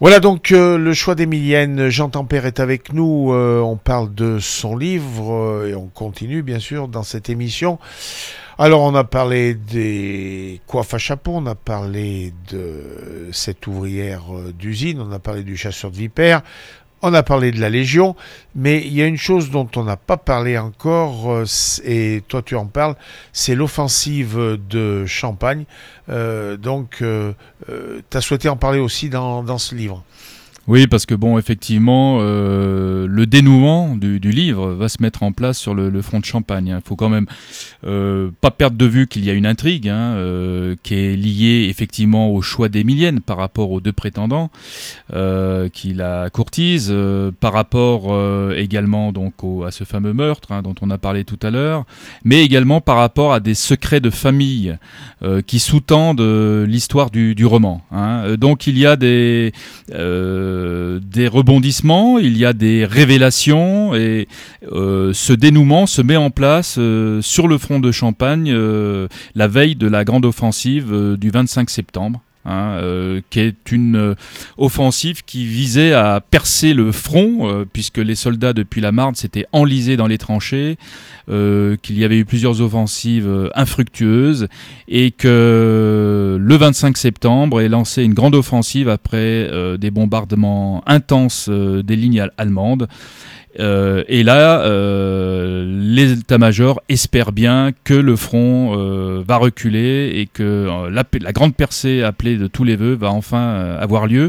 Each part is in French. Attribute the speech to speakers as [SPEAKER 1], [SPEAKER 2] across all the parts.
[SPEAKER 1] Voilà donc le choix d'Emilienne. Jean Tempère est avec nous. On parle de son livre et on continue bien sûr dans cette émission. Alors on a parlé des coiffes à chapeau, on a parlé de cette ouvrière d'usine, on a parlé du chasseur de vipères, on a parlé de la Légion, mais il y a une chose dont on n'a pas parlé encore, et toi tu en parles, c'est l'offensive de Champagne. Donc tu as souhaité en parler aussi dans ce livre.
[SPEAKER 2] Oui, parce que bon, effectivement, le dénouement du livre va se mettre en place sur le front de Champagne. Il faut quand même pas perdre de vue qu'il y a une intrigue qui est liée effectivement au choix d'Emilienne par rapport aux deux prétendants qui la courtisent, par rapport également donc à ce fameux meurtre dont on a parlé tout à l'heure, mais également par rapport à des secrets de famille qui sous-tendent l'histoire du roman. Donc il y a des rebondissements, il y a des révélations et ce dénouement se met en place sur le front de Champagne la veille de la grande offensive du 25 septembre. Qui est une offensive qui visait à percer le front, puisque les soldats depuis la Marne s'étaient enlisés dans les tranchées, qu'il y avait eu plusieurs offensives infructueuses, et que le 25 septembre est lancée une grande offensive après des bombardements intenses des lignes allemandes. Et là, l'état-major espère bien que le front va reculer et que la grande percée appelée de tous les vœux va enfin avoir lieu.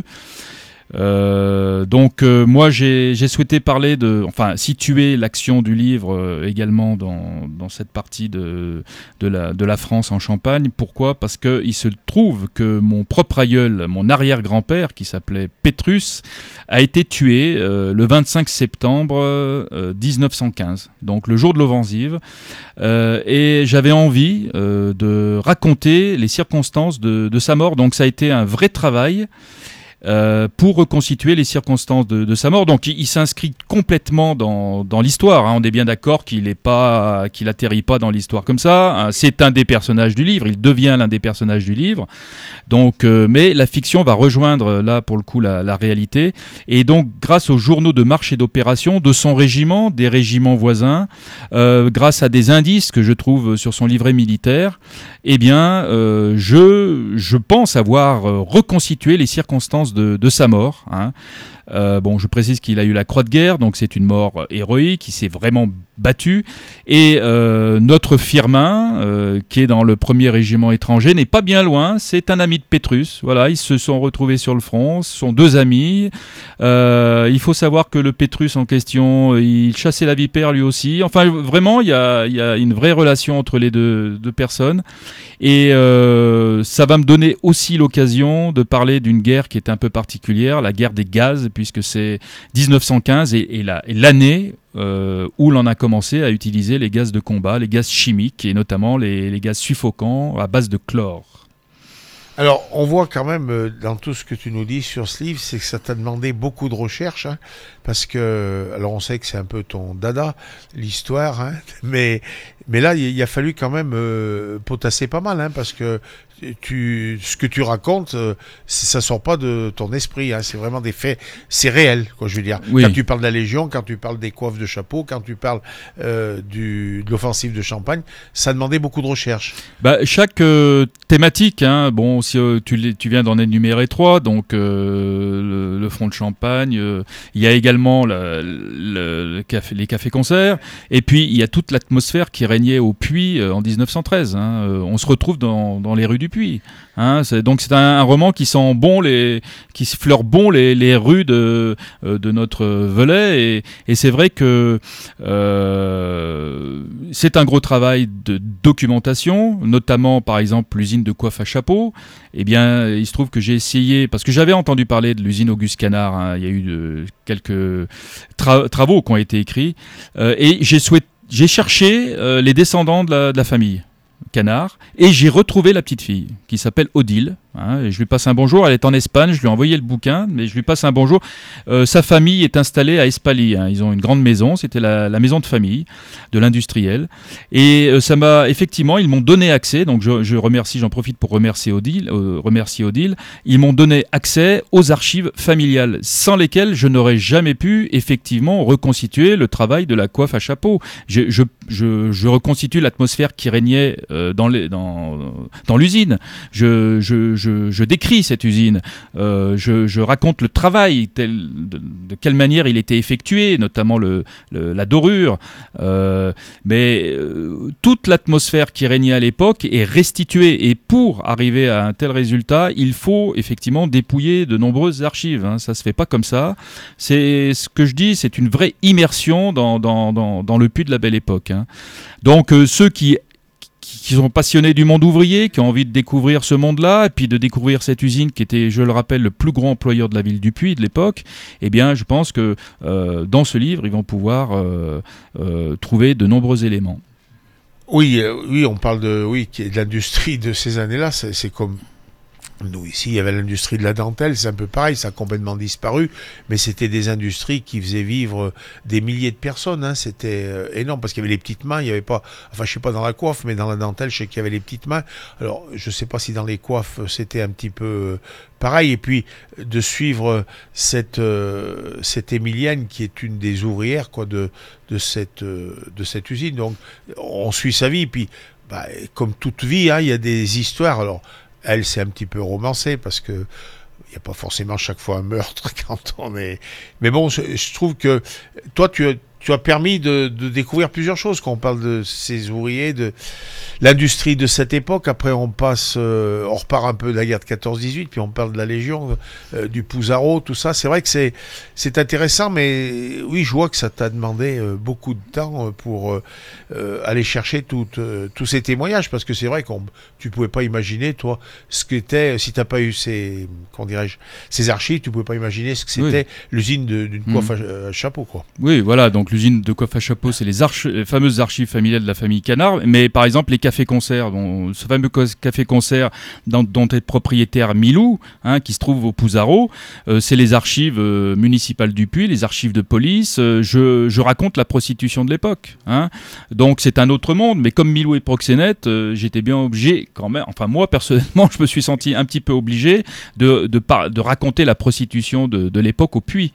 [SPEAKER 2] Donc moi j'ai souhaité parler situer l'action du livre également dans cette partie de la France en Champagne. Pourquoi ? Parce que il se trouve que mon propre aïeul, mon arrière-grand-père qui s'appelait Pétrus, a été tué le 25 septembre 1915, donc le jour de l'offensive, et j'avais envie de raconter les circonstances de sa mort. Donc ça a été un vrai travail pour reconstituer les circonstances de sa mort. Donc il s'inscrit complètement dans l'histoire. On est bien d'accord qu'il atterrit pas dans l'histoire comme ça. C'est un des personnages du livre. Il devient l'un des personnages du livre. Donc, mais la fiction va rejoindre là pour le coup la réalité. Et donc, grâce aux journaux de marche et d'opération de son régiment, des régiments voisins, grâce à des indices que je trouve sur son livret militaire, eh bien, je pense avoir reconstitué les circonstances de sa mort. Je précise qu'il a eu la croix de guerre, donc c'est une mort héroïque, il s'est vraiment battu. Et notre Firmin, qui est dans le 1er régiment étranger, n'est pas bien loin, c'est un ami de Pétrus. Voilà, ils se sont retrouvés sur le front, ce sont deux amis. Il faut savoir que le Pétrus en question, il chassait la vipère lui aussi. Enfin, vraiment, il y a une vraie relation entre les deux personnes. Et ça va me donner aussi l'occasion de parler d'une guerre qui est un peu particulière, la guerre des gaz, puisque c'est 1915 et l'année où l'on a commencé à utiliser les gaz de combat, les gaz chimiques, et notamment les gaz suffocants à base de chlore.
[SPEAKER 1] Alors, on voit quand même dans tout ce que tu nous dis sur ce livre, c'est que ça t'a demandé beaucoup de recherche, parce que, alors on sait que c'est un peu ton dada, l'histoire, mais là, il a fallu quand même potasser pas mal, parce que ce que tu racontes, ça sort pas de ton esprit, c'est vraiment des faits, c'est réel, quoi, je veux dire. Oui. Quand tu parles de la Légion, quand tu parles des coiffes de chapeau, quand tu parles de l'offensive de Champagne, ça demandait beaucoup de recherche.
[SPEAKER 2] Chaque thématique, si tu viens d'en énumérer 3, donc le front de Champagne, il y a également les cafés-concerts, et puis il y a toute l'atmosphère qui régnait au Puy en 1913. On se retrouve dans les rues du Puy. Donc c'est un roman qui sent bon, qui fleure bon les rues de notre Velay, et c'est vrai que c'est un gros travail de documentation, notamment par exemple l'usine de coiffe à chapeau. Eh bien, il se trouve que j'ai essayé, parce que j'avais entendu parler de l'usine Auguste Canard, il y a eu quelques travaux qui ont été écrits, et j'ai cherché les descendants de la famille Canard, et j'ai retrouvé la petite fille qui s'appelle Odile, Et je lui passe un bonjour. Elle est en Espagne. Je lui ai envoyé le bouquin, mais je lui passe un bonjour. Sa famille est installée à Espali. Ils ont une grande maison. C'était la maison de famille de l'industriel. Et ça m'a effectivement, ils m'ont donné accès. Donc je remercie, j'en profite pour remercier Odile. Ils m'ont donné accès aux archives familiales, sans lesquelles je n'aurais jamais pu effectivement reconstituer le travail de la coiffe à chapeau. Je reconstitue l'atmosphère qui régnait dans l'usine. Je décris cette usine, je raconte le travail, de quelle manière il était effectué, notamment la dorure, mais toute l'atmosphère qui régnait à l'époque est restituée, et pour arriver à un tel résultat, il faut effectivement dépouiller de nombreuses archives, ça se fait pas comme ça, c'est ce que je dis, c'est une vraie immersion dans le Puy de la Belle Époque. Donc ceux qui sont passionnés du monde ouvrier, qui ont envie de découvrir ce monde-là, et puis de découvrir cette usine qui était, je le rappelle, le plus grand employeur de la ville du Puy de l'époque, eh bien, je pense que dans ce livre, ils vont pouvoir trouver de nombreux éléments.
[SPEAKER 1] Oui, on parle de l'industrie de ces années-là, c'est comme... Nous, ici, il y avait l'industrie de la dentelle, c'est un peu pareil, ça a complètement disparu, mais c'était des industries qui faisaient vivre des milliers de personnes, c'était énorme, parce qu'il y avait les petites mains, il n'y avait pas, enfin, je sais pas dans la coiffe, mais dans la dentelle, je sais qu'il y avait les petites mains. Alors, je sais pas si dans les coiffes, c'était un petit peu pareil, et puis, de suivre cette Émilienne, qui est une des ouvrières, de cette usine, donc, on suit sa vie, puis, comme toute vie, il y a des histoires, alors, elle, c'est un petit peu romancé parce que il n'y a pas forcément chaque fois un meurtre quand on est... Mais bon, je trouve que toi, tu as permis de découvrir plusieurs choses quand on parle de ces ouvriers, de l'industrie de cette époque. Après, on repart un peu de la guerre de 14-18, puis on parle de la Légion, du Pouzarot, tout ça. C'est vrai que c'est intéressant, mais oui, je vois que ça t'a demandé beaucoup de temps pour aller chercher tous ces témoignages, parce que c'est vrai que tu pouvais pas imaginer, toi, ce qu'était, si t'as pas eu ces archives, tu pouvais pas imaginer ce que c'était l'usine d'une coiffe à chapeau, quoi.
[SPEAKER 2] Oui, voilà, donc l'usine de coiffe à chapeau, c'est les fameuses archives familiales de la famille Canard, mais par exemple les cafés-concerts, ce fameux café-concert dont est propriétaire Milou, qui se trouve au Pouzarot, c'est les archives municipales du Puy, les archives de police, je raconte la prostitution de l'époque, donc c'est un autre monde, mais comme Milou est proxénète, j'étais bien obligé quand même, enfin moi personnellement je me suis senti un petit peu obligé de raconter la prostitution de l'époque au Puy.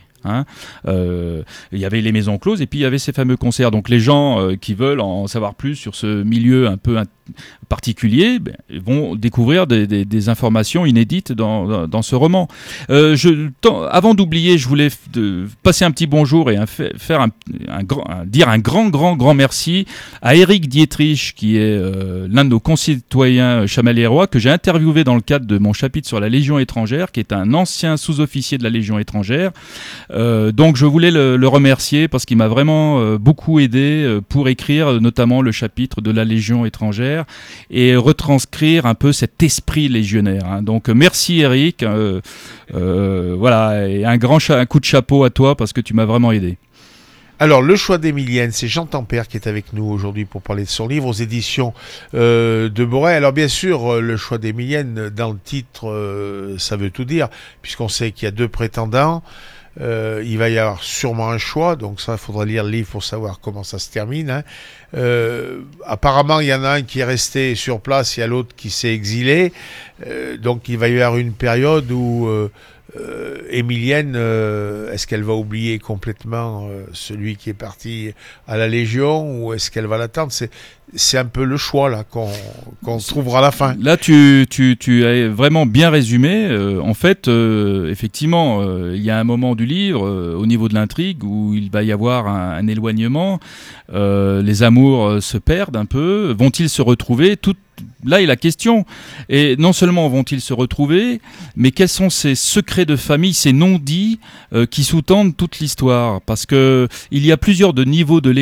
[SPEAKER 2] Il y avait les maisons closes et puis il y avait ces fameux concerts. Donc les gens qui veulent en savoir plus sur ce milieu un peu particulier vont découvrir des informations inédites dans ce roman. Avant d'oublier, je voulais passer un petit bonjour et dire un grand merci à Éric Dietrich, qui est l'un de nos concitoyens chamalérois que j'ai interviewé dans le cadre de mon chapitre sur la Légion étrangère, qui est un ancien sous-officier de la Légion étrangère. Donc je voulais le remercier parce qu'il m'a vraiment beaucoup aidé pour écrire notamment le chapitre de la Légion étrangère et retranscrire un peu cet esprit légionnaire. Donc merci Eric, voilà, et un coup de chapeau à toi parce que tu m'as vraiment aidé.
[SPEAKER 1] Alors, le choix d'Émilienne, c'est Jean Tempère qui est avec nous aujourd'hui pour parler de son livre aux éditions de Boré. Alors, bien sûr, le choix d'Émilienne, dans le titre, ça veut tout dire, puisqu'on sait qu'il y a 2 prétendants. Il va y avoir sûrement un choix, donc ça, il faudra lire le livre pour savoir comment ça se termine. Apparemment, il y en a un qui est resté sur place, il y a l'autre qui s'est exilé. Donc, il va y avoir une période où Émilienne, est-ce qu'elle va oublier complètement celui qui est parti à la Légion, ou est-ce qu'elle va l'attendre? C'est un peu le choix là qu'on trouvera à la fin.
[SPEAKER 2] Là, tu as vraiment bien résumé. En fait, effectivement, il y a un moment du livre, au niveau de l'intrigue, où il va y avoir un éloignement. Les amours se perdent un peu. Vont-ils se retrouver? Là est la question. Et non seulement vont-ils se retrouver, mais quels sont ces secrets de famille, ces non-dits qui sous-tendent toute l'histoire? Parce que il y a plusieurs niveaux de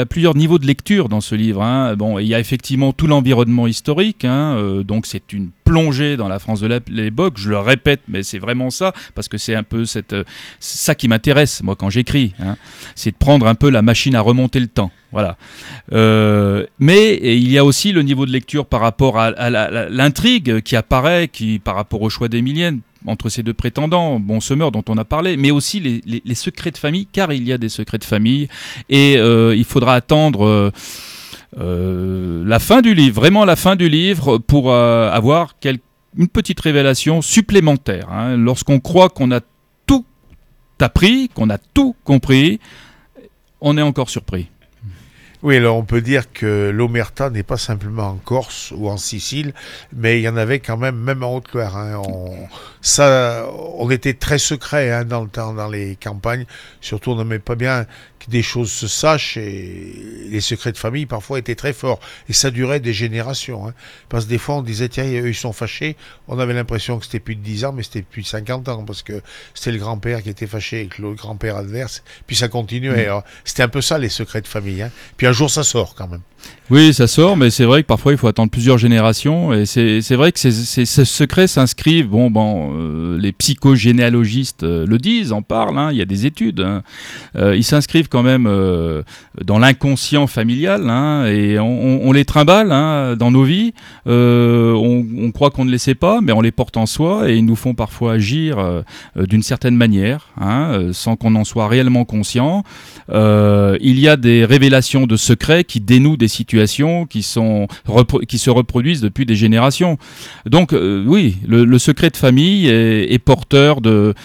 [SPEAKER 2] lecture dans ce livre. Bon, il y a effectivement tout l'environnement historique. Donc c'est une plongé dans la France de l'époque. Je le répète, mais c'est vraiment ça, parce que c'est un peu ça qui m'intéresse, moi, quand j'écris. Hein. C'est de prendre un peu la machine à remonter le temps. Voilà. Mais il y a aussi le niveau de lecture par rapport à l'intrigue qui apparaît, par rapport au choix d'Émilienne, entre ces deux prétendants, Bonsemeur dont on a parlé, mais aussi les secrets de famille, car il y a des secrets de famille, et il faudra attendre la fin du livre, vraiment la fin du livre, pour avoir une petite révélation supplémentaire. Hein. Lorsqu'on croit qu'on a tout appris, qu'on a tout compris, on est encore surpris.
[SPEAKER 1] Oui, alors on peut dire que l'omerta n'est pas simplement en Corse ou en Sicile, mais il y en avait quand même en Haute-Loire. Hein. On était très secret hein, dans le temps, dans les campagnes. Surtout, on n'aimait pas bien que des choses se sachent et les secrets de famille parfois étaient très forts. Et ça durait des générations. Hein. Parce que des fois, on disait, tiens, eux, ils sont fâchés. On avait l'impression que c'était plus de 10 ans, mais c'était plus de 50 ans parce que c'était le grand-père qui était fâché avec le grand-père adverse. Puis ça continuait. Alors, c'était un peu ça, les secrets de famille. Hein. Puis un jour, ça sort quand même.
[SPEAKER 2] Oui, ça sort, mais c'est vrai que parfois il faut attendre plusieurs générations, et c'est vrai que ces secrets s'inscrivent, les psychogénéalogistes le disent, en parlent, hein, il y a des études, hein, ils s'inscrivent quand même dans l'inconscient familial, hein, et on les trimballe hein, dans nos vies, on croit qu'on ne les sait pas, mais on les porte en soi, et ils nous font parfois agir d'une certaine manière, hein, sans qu'on en soit réellement conscient. Il y a des révélations de secrets qui dénouent des situations qui se reproduisent depuis des générations. Donc oui, le secret de famille est porteur de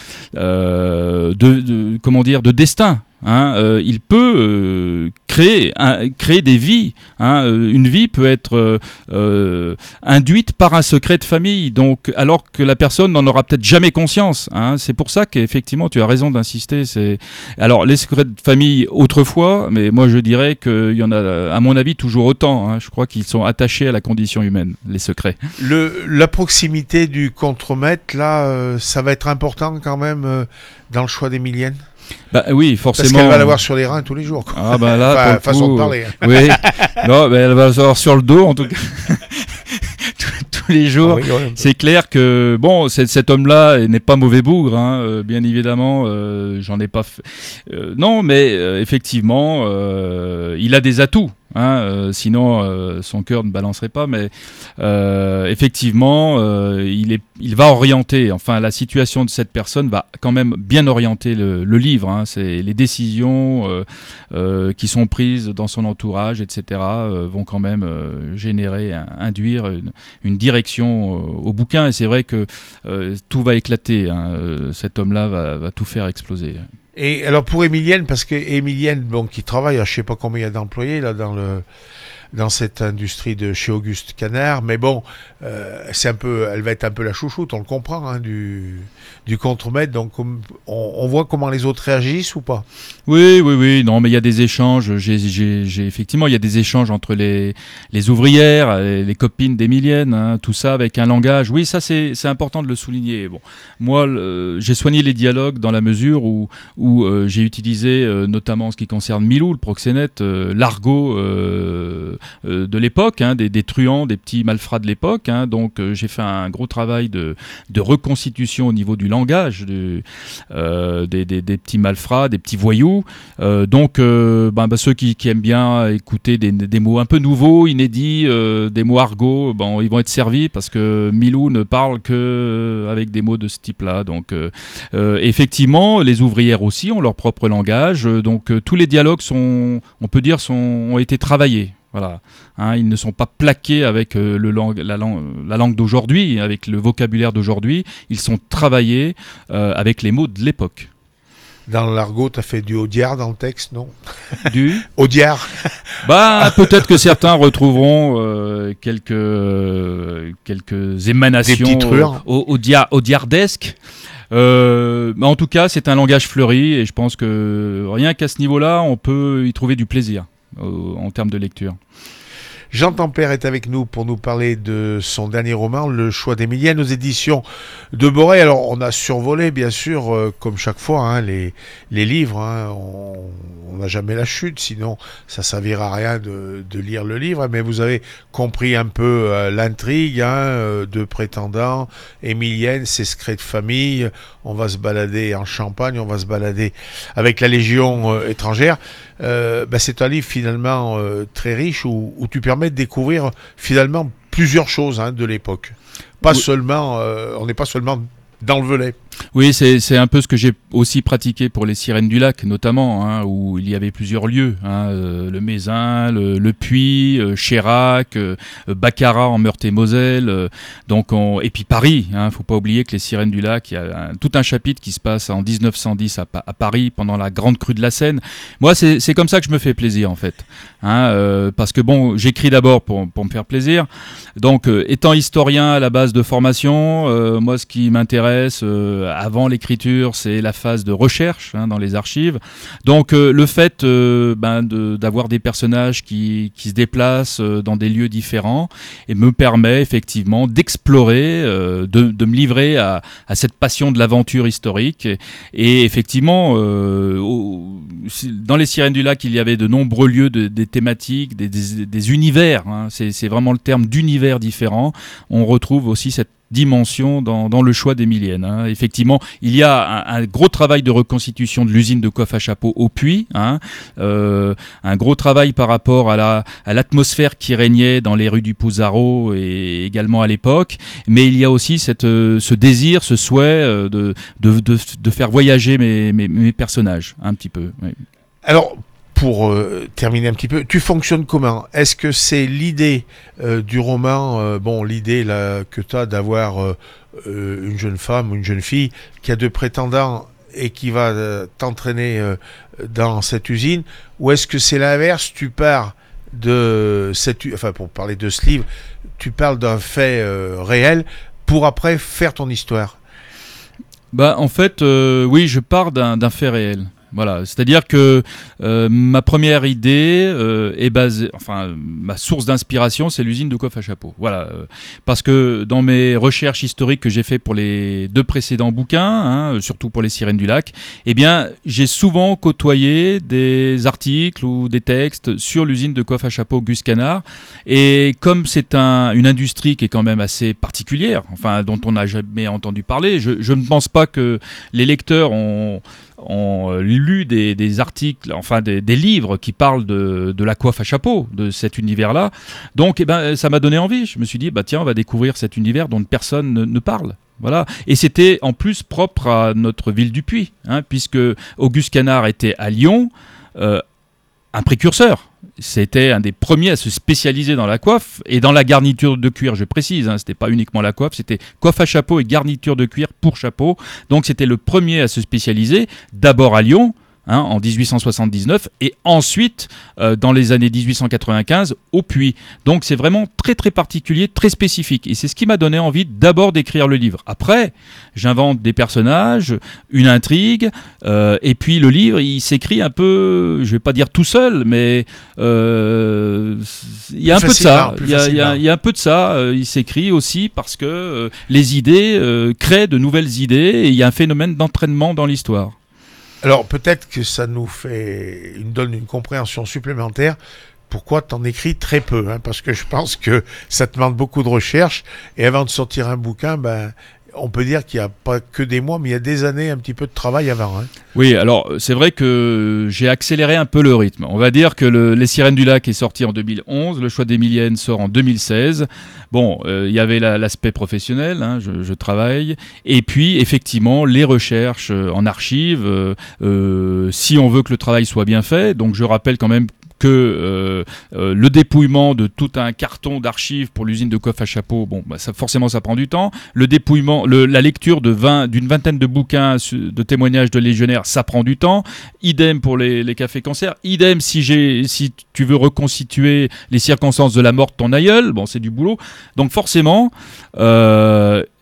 [SPEAKER 2] destin. Hein, il peut créer des vies. Hein, une vie peut être induite par un secret de famille, donc, alors que la personne n'en aura peut-être jamais conscience. Hein. C'est pour ça qu'effectivement, tu as raison d'insister. Alors, les secrets de famille autrefois, mais moi je dirais qu'il y en a, à mon avis, toujours autant. Hein. Je crois qu'ils sont attachés à la condition humaine, les secrets.
[SPEAKER 1] La proximité du contremaître, là, ça va être important quand même dans le choix d'Émilienne.
[SPEAKER 2] Bah oui, forcément.
[SPEAKER 1] Parce qu'elle va l'avoir sur les reins tous les jours. Quoi.
[SPEAKER 2] Ah bah là,
[SPEAKER 1] enfin, façon de parler.
[SPEAKER 2] Oui. Non, mais elle va l'avoir sur le dos en tout cas. Tous les jours. Ah oui, ouais. C'est clair que cet homme-là n'est pas mauvais bougre, hein, bien évidemment. J'en ai pas fait. Non, mais effectivement, il a des atouts. Hein, sinon son cœur ne balancerait pas, mais effectivement il va orienter, enfin la situation de cette personne va quand même bien orienter le livre, hein. C'est les décisions qui sont prises dans son entourage, etc. Vont quand même induire une direction au bouquin, et c'est vrai que tout va éclater, hein. Cet homme-là va tout faire exploser.
[SPEAKER 1] Et alors pour Émilienne, parce que Émilienne, qui travaille à je sais pas combien il y a d'employés là dans cette industrie de chez Auguste Canard, mais elle va être un peu la chouchoute, on le comprend, hein, du contremaître, donc on voit comment les autres réagissent ou pas?
[SPEAKER 2] Oui, non, mais il y a des échanges, effectivement, il y a des échanges entre les ouvrières, les copines d'Émilienne, hein, tout ça avec un langage, oui, ça c'est important de le souligner. Bon, moi, j'ai soigné les dialogues dans la mesure où j'ai utilisé, notamment en ce qui concerne Milou, le proxénète, l'argot de l'époque, hein, des truands, des petits malfrats de l'époque, hein, donc j'ai fait un gros travail de reconstitution au niveau du langage des petits malfrats, des petits voyous, ceux qui aiment bien écouter des mots un peu nouveaux, inédits, des mots argots, ils vont être servis parce que Milou ne parle que avec des mots de ce type-là, donc effectivement les ouvrières aussi ont leur propre langage, donc tous les dialogues ont été travaillés. Voilà, hein, ils ne sont pas plaqués avec la langue d'aujourd'hui, avec le vocabulaire d'aujourd'hui. Ils sont travaillés avec les mots de l'époque.
[SPEAKER 1] Dans l'argot, tu as fait du audiard dans le texte, non?
[SPEAKER 2] Du
[SPEAKER 1] audiard.
[SPEAKER 2] Peut-être que certains retrouveront quelques émanations audiardesques. En tout cas, c'est un langage fleuri, et je pense que rien qu'à ce niveau-là, on peut y trouver du plaisir en termes de lecture.
[SPEAKER 1] Jean Tempère est avec nous pour nous parler de son dernier roman, Le Choix d'Émilienne, aux éditions de Boré. Alors, on a survolé, bien sûr, comme chaque fois, hein, les livres. Hein. On n'a jamais la chute, sinon ça servira à rien de lire le livre. Mais vous avez compris un peu l'intrigue, hein, deux prétendants, Émilienne, ses secrets de famille. On va se balader en Champagne, on va se balader avec la Légion étrangère. C'est un livre finalement très riche où tu permets de découvrir finalement plusieurs choses, hein, de l'époque. Pas seulement, on n'est pas seulement dans le Velay.
[SPEAKER 2] Oui, c'est un peu ce que j'ai aussi pratiqué pour les Sirènes du Lac, notamment, hein, où il y avait plusieurs lieux, hein, le Mézin, le Puy, Chérac, Baccarat en Meurthe-et-Moselle, et puis Paris. Hein, faut pas oublier que les Sirènes du Lac, il y a tout un chapitre qui se passe en 1910 à Paris pendant la grande crue de la Seine. Moi, c'est comme ça que je me fais plaisir en fait, hein, parce que bon, j'écris d'abord pour me faire plaisir. Donc, étant historien à la base de formation, moi, ce qui m'intéresse avant l'écriture, c'est la phase de recherche, hein, dans les archives. Donc le fait d'avoir des personnages qui se déplacent dans des lieux différents et me permet effectivement d'explorer, de me livrer à cette passion de l'aventure historique. Et effectivement, dans les Sirènes du Lac, il y avait de nombreux lieux, des thématiques, des univers. Hein. C'est vraiment le terme d'univers différent. On retrouve aussi cette dimension dans le choix d'Émilienne. Hein. Effectivement, il y a un gros travail de reconstitution de l'usine de coiffe à chapeau au Puy, hein. Un gros travail par rapport à l'atmosphère qui régnait dans les rues du Pouzarot et également à l'époque, mais il y a aussi ce désir, ce souhait de faire voyager mes personnages un petit peu. Oui.
[SPEAKER 1] Alors, pour terminer un petit peu, tu fonctionnes comment? Est-ce que c'est l'idée du roman, l'idée là, que tu as d'avoir une jeune femme ou une jeune fille qui a deux prétendants et qui va t'entraîner dans cette usine, ou est-ce que c'est l'inverse, tu pars pour parler de ce livre, tu parles d'un fait réel pour après faire ton histoire?
[SPEAKER 2] En fait, oui, je pars d'un fait réel. Voilà, c'est-à-dire que ma première idée est basée, ma source d'inspiration, c'est l'usine de coiffe à chapeau. Voilà, parce que dans mes recherches historiques que j'ai fait pour les deux précédents bouquins, hein, surtout pour les Sirènes du Lac, j'ai souvent côtoyé des articles ou des textes sur l'usine de coiffe à chapeau Gus Canard. Et comme c'est une industrie qui est quand même assez particulière, dont on n'a jamais entendu parler, je ne pense pas que les lecteurs ont lu des articles, des livres qui parlent de la coiffe à chapeau, de cet univers-là. Donc, ça m'a donné envie. Je me suis dit, tiens, on va découvrir cet univers dont personne ne parle. Voilà. Et c'était en plus propre à notre ville du Puy, hein, puisque Auguste Canard était à Lyon, un précurseur. C'était un des premiers à se spécialiser dans la coiffe et dans la garniture de cuir, je précise, hein, c'était pas uniquement la coiffe, c'était coiffe à chapeau et garniture de cuir pour chapeau. Donc c'était le premier à se spécialiser, d'abord à Lyon, hein, en 1879, et ensuite, dans les années 1895, au Puy. Donc c'est vraiment très très particulier, très spécifique. Et c'est ce qui m'a donné envie d'abord d'écrire le livre. Après, j'invente des personnages, une intrigue, et puis le livre, il s'écrit un peu, je vais pas dire tout seul, mais il y a un peu de ça. Il y a un peu de ça. Il s'écrit aussi parce que les idées créent de nouvelles idées, et il y a un phénomène d'entraînement dans l'histoire.
[SPEAKER 1] Alors peut-être que ça nous donne une compréhension supplémentaire. Pourquoi t'en écris très peu, hein, parce que je pense que ça te demande beaucoup de recherche, et avant de sortir un bouquin, on peut dire qu'il n'y a pas que des mois, mais il y a des années, un petit peu de travail avant. Hein.
[SPEAKER 2] Oui, alors c'est vrai que j'ai accéléré un peu le rythme. On va dire que Les Sirènes du Lac est sorti en 2011, Le Choix d'Émilienne sort en 2016. Bon, il y avait l'aspect professionnel, hein, je travaille, et puis effectivement les recherches en archives, si on veut que le travail soit bien fait. Donc je rappelle quand même que le dépouillement de tout un carton d'archives pour l'usine de coiffe à chapeau, forcément ça prend du temps. Le dépouillement, la lecture d'une vingtaine de bouquins de témoignages de légionnaires, ça prend du temps. Idem pour les cafés-concerts. Idem si tu veux reconstituer les circonstances de la mort de ton aïeul, c'est du boulot. Donc forcément,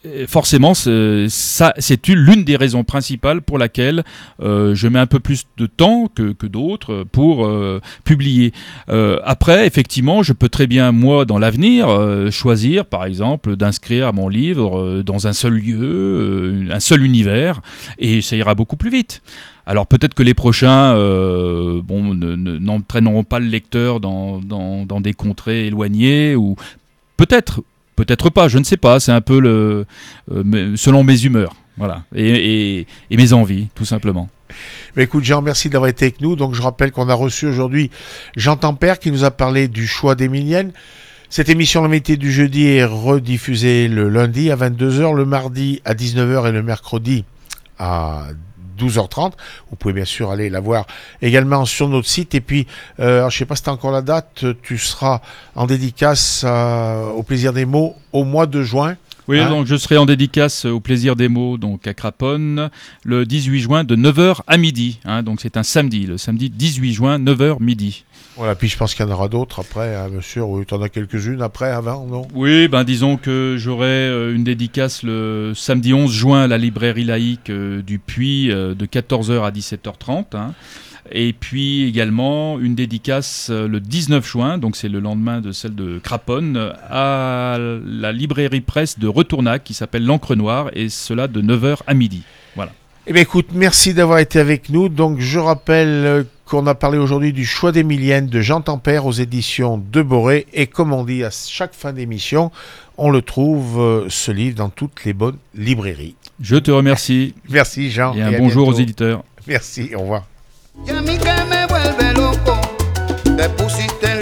[SPEAKER 2] forcément, c'est l'une des raisons principales pour laquelle je mets un peu plus de temps que d'autres pour publier. Après, effectivement, je peux très bien, moi, dans l'avenir, choisir, par exemple, d'inscrire mon livre dans un seul lieu, un seul univers, et ça ira beaucoup plus vite. Alors peut-être que les prochains n'entraîneront pas le lecteur dans des contrées éloignées, ou peut-être pas, je ne sais pas, c'est un peu selon mes humeurs, voilà, et mes envies, tout simplement.
[SPEAKER 1] Mais écoute Jean, merci d'avoir été avec nous. Donc je rappelle qu'on a reçu aujourd'hui Jean Tempère qui nous a parlé du choix d'Émilienne. Cette émission l'invité du jeudi est rediffusée le lundi à 22h, le mardi à 19h et le mercredi à 12h30. Vous pouvez bien sûr aller la voir également sur notre site. Et puis, je ne sais pas si tu as encore la date, tu seras en dédicace au Plaisir des mots au mois de juin.
[SPEAKER 2] Oui, donc je serai en dédicace au Plaisir des mots, donc à Craponne, le 18 juin de 9h à midi. Donc c'est un samedi, le samedi 18 juin, 9h midi.
[SPEAKER 1] Voilà, puis je pense qu'il y en aura d'autres après, hein, monsieur. Oui, tu en as quelques-unes après, avant, non?
[SPEAKER 2] Oui, disons que j'aurai une dédicace le samedi 11 juin à la librairie laïque du Puy de 14h à 17h30. Et puis également une dédicace le 19 juin, donc c'est le lendemain de celle de Craponne, à la librairie presse de Retournac qui s'appelle L'Encre Noire, et cela de 9h à midi. Voilà.
[SPEAKER 1] Eh bien écoute, merci d'avoir été avec nous. Donc je rappelle qu'on a parlé aujourd'hui du choix d'Émilienne de Jean Tempère aux éditions de Boré. Et comme on dit à chaque fin d'émission, on le trouve, ce livre, dans toutes les bonnes librairies.
[SPEAKER 2] Je te remercie.
[SPEAKER 1] Merci Jean.
[SPEAKER 2] Et un bonjour aux éditeurs.
[SPEAKER 1] Merci, au revoir.
[SPEAKER 3] Y a mí que me vuelve loco, te pusiste